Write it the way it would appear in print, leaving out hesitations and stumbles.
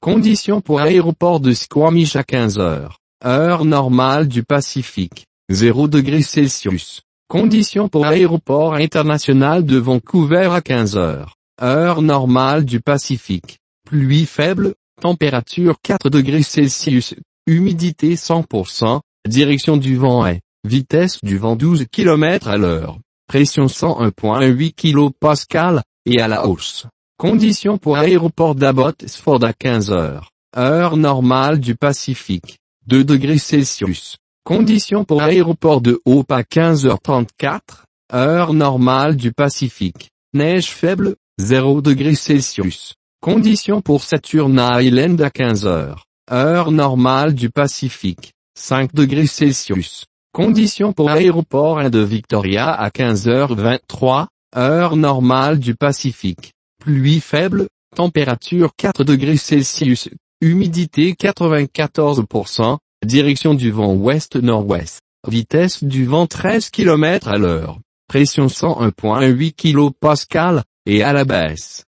Conditions pour aéroport de Squamish à 15 heures. Heure normale du Pacifique. 0 degrés Celsius. Conditions pour aéroport international de Vancouver à 15 heures. Heure normale du Pacifique. Pluie faible, température 4 degrés Celsius, humidité 100%, direction du vent est, vitesse du vent 12 km à l'heure, pression 101,8 kPa, et à la hausse. Conditions pour aéroport d'Abbotsford à 15 heures. Heure normale du Pacifique. 2 degrés Celsius. Conditions pour aéroport de Hope à 15h34. Heure normale du Pacifique. Neige faible, 0 degrés Celsius. Conditions pour Saturn Island à 15 heures. Heure normale du Pacifique. 5 degrés Celsius. Conditions pour aéroport de Victoria à 15h23. Heure normale du Pacifique. Pluie faible, température 4 degrés Celsius, humidité 94%, direction du vent ouest-nord-ouest, vitesse du vent 13 km à l'heure, pression 101,8 kPa, et à la baisse.